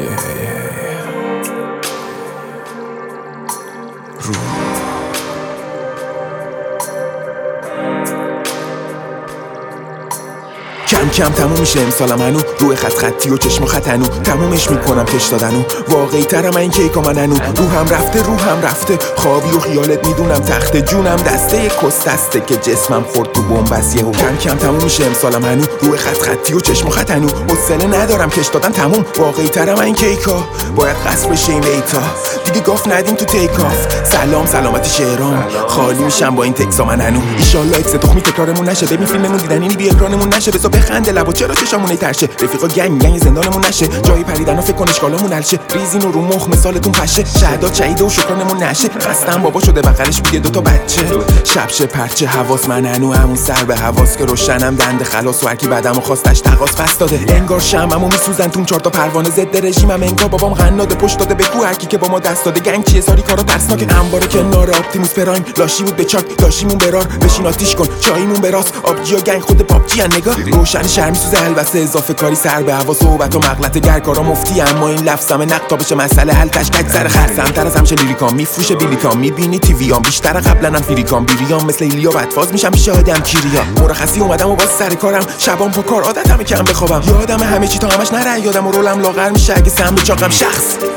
کم کم تموم میشه امسالم هنو، روی خط خطی و چشم و خط هنو تمومش میکنم تش دادنو، واقعی ترم این کیکا من هنو، روحم رفته خوابی و خیالت میدونم تخته، جونم دسته کس دسته که جسمم خورد تو بومبس یهو. کم کم تموم میشه امسالم هنو، روی خط خطی و چشم و خط هنو حوصله ندارم کش دادن تموم، واقعی ترم این کیکا باید قصر بشه این بیتا دیگه گاف ندیم تو تیک آف. سلام سلامتی شهرام خالی میشم با این تکسا من هنو، ایشالله اکس تخمی تکرارمون نشه، ببین فیلممون دیدنی بی اکرانمون نشه، بزا بخنده لبا چرا چشامون ترشه، رفیقا گنگ زندانمون نشه، جایی پریدن و فکر کن اشکالمون حل شه، ریزین و رو مخ مثالتون پشه، شهدا شهیده و شکرانمون نشه، خستم بابا شده بغلش بوده دوتا بچه، شبشه پرچه حواس من هنو همون سر به حواس که روشنم دنده خلاص و هرکی بعدمو خواستش تقاس پس داده، انگار شمعمو میسوزن تون 4 تا پروانه ضد رژیمم، انگار بابام قناده پشت داده به کو هرکی که با ما دست داده، گنگ چیه ساری کارا ترسناکه، انبار کنار آپتیموس پرایم لاشی بود به چاک داشیمون برار بشین آتیش کن چایمون براست، آبجی و گنگ خود پاپجی ان نگاه روشن شهر میسوزه البسه اضافه کاری سر به هوا صحبت و مغلطه گر کارا مفتی، اما این لفظم نقطا بشه مسئله حل کشکک سر خرسم تر از همشه لیریکام میفروشه بلیتام میبینی تیویام بیشتر قبلنم فریکام بیریام مثل ایلیا بدفاز میشم پیش آدم کیریا، مرخصی اومدم و باز سر کارم شبام پا کار عادتمه کم بخوابم، یادم همه چی تا همش نره یادم و رولم لاغر میشه اگه سم به چاقم شخص